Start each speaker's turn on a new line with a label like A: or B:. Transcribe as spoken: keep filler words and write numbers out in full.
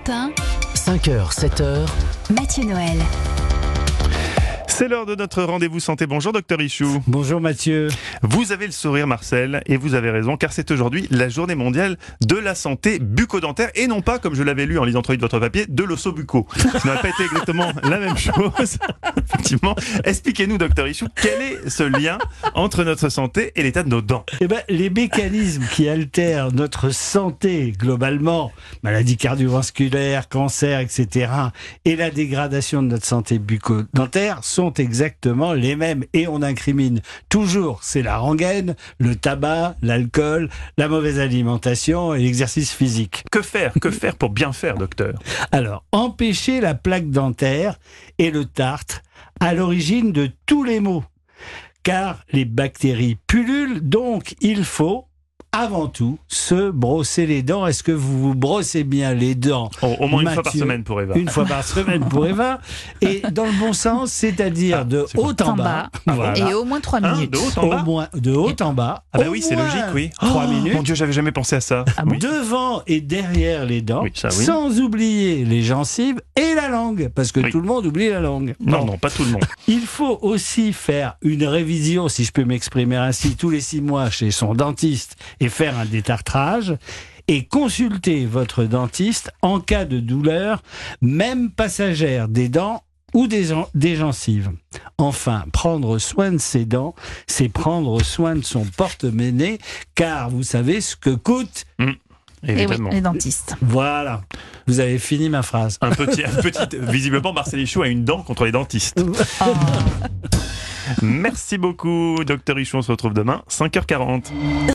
A: matin,
B: cinq heures, sept heures,
A: Mathieu Noël.
C: C'est l'heure de notre rendez-vous santé. Bonjour docteur Ichou.
D: Bonjour Mathieu.
C: Vous avez le sourire Marcel et vous avez raison car c'est aujourd'hui la journée mondiale de la santé bucco-dentaire et non pas, comme je l'avais lu en lisant trop vite votre papier, de l'osso-bucco. Ça n'a pas été exactement la même chose. Effectivement. Expliquez-nous docteur Ichou, quel est ce lien entre notre santé et l'état de nos dents?
D: Eh ben, les mécanismes qui altèrent notre santé globalement, maladies cardiovasculaires, cancer, et cetera, et la dégradation de notre santé bucco-dentaire sont exactement les mêmes. Et on incrimine toujours, c'est la rengaine, le tabac, l'alcool, la mauvaise alimentation et l'exercice physique.
C: Que faire? Que faire pour bien faire, docteur?
D: Alors, empêcher la plaque dentaire et le tartre à l'origine de tous les maux. Car les bactéries pullulent, donc il faut avant tout se brosser les dents. Est-ce que vous vous brossez bien les dents?
C: Oh, au moins une
D: Mathieu,
C: fois par semaine pour Eva.
D: Une fois par semaine pour Eva. Et dans le bon sens, c'est-à-dire
C: Ah,
D: de
C: c'est quoi?
D: haut en bas. Voilà.
A: Et au moins trois
C: Hein,
A: minutes.
C: de haut en bas?
D: Au moins de haut en bas.
C: Ah bah
D: Au
C: oui, c'est
D: moins
C: logique, oui.
D: Trois
C: Oh,
D: minutes.
C: Mon Dieu, j'avais jamais pensé à ça.
A: Ah bon?
C: Oui.
D: Devant et derrière les dents,
C: Oui, ça, oui.
D: sans oublier les gencives et la langue, parce que
C: Oui.
D: tout le monde oublie la langue.
C: Non,
D: Bon.
C: non, pas tout le monde.
D: Il faut aussi faire une révision, si je peux m'exprimer ainsi, tous les six mois chez son dentiste et faire un détartrage et consulter votre dentiste en cas de douleur, même passagère des dents ou des, en- des gencives. Enfin, prendre soin de ses dents, c'est prendre soin de son porte-monnaie, car vous savez ce que coûte.
A: Et oui,
C: Évidemment.
A: les dentistes.
D: Voilà, vous avez fini ma phrase.
C: Un petit, un petit, visiblement, Marcel Ichou a une dent contre les dentistes.
A: Oh.
C: Merci beaucoup, docteur Ichou. On se retrouve demain, cinq heures quarante.